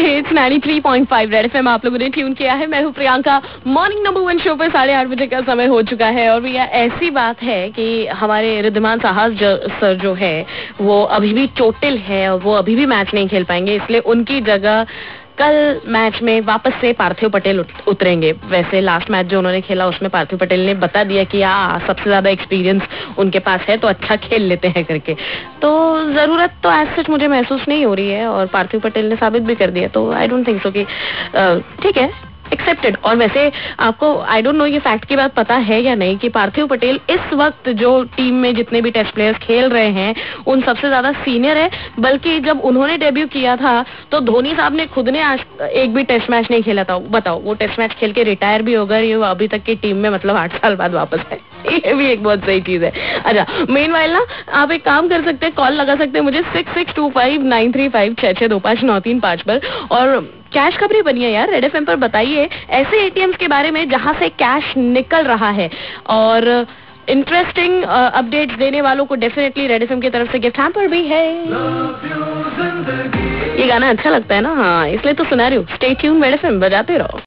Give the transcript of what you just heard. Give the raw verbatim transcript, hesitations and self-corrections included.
Hits ninety three point five red FM आप लोगों ने ट्यून किया है। मैं हूँ Priyanka. Morning number one show पर साढ़े आठ बजे का समय हो चुका है और भैया ऐसी बात है कि हमारे रिद्धिमान साहस सर जो है वो अभी भी चोटिल है और वो अभी भी मैच नहीं खेल पाएंगे, इसलिए उनकी जगह कल मैच में वापस से पार्थिव पटेल उतरेंगे। वैसे लास्ट मैच जो उन्होंने खेला उसमें पार्थिव पटेल ने बता दिया कि आ सबसे ज्यादा एक्सपीरियंस उनके पास है तो अच्छा खेल लेते हैं करके, तो जरूरत तो एज सच मुझे महसूस नहीं हो रही है और पार्थिव पटेल ने साबित भी कर दिया, तो आई डोंट थिंक सो कि ठीक है, एक्सेप्टेड। और वैसे आपको आई डोंट नो ये फैक्ट की बात पता है या नहीं कि पार्थिव पटेल इस वक्त जो टीम में जितने भी टेस्ट प्लेयर्स खेल रहे हैं उन सबसे ज्यादा सीनियर है। बल्कि जब उन्होंने डेब्यू किया था तो धोनी साहब ने खुद ने आज एक भी टेस्ट मैच नहीं खेला था। बताओ, वो टेस्ट मैच खेल के रिटायर भी हो गए, वो अभी तक की टीम में मतलब आठ साल बाद वापस है। ये भी एक बहुत सही चीज है। अच्छा, मेन वाइल ना आप एक काम कर सकते हैं, कॉल लगा सकते हैं मुझे six six two five nine three five छह छह दो पाँच नौ तीन पाँच पर, और कैश खबरें बनिए यार रेड एफएम पर। बताइए ऐसे एटीएम्स के बारे में जहां से कैश निकल रहा है, और इंटरेस्टिंग अपडेट्स देने वालों को डेफिनेटली रेड एफएम की तरफ से गिफ्ट हैम्पर भी है। ये गाना अच्छा लगता है ना, हाँ इसलिए तो सुना रही हूँ। स्टे ट्यून, रेड एफएम बजाते रहो।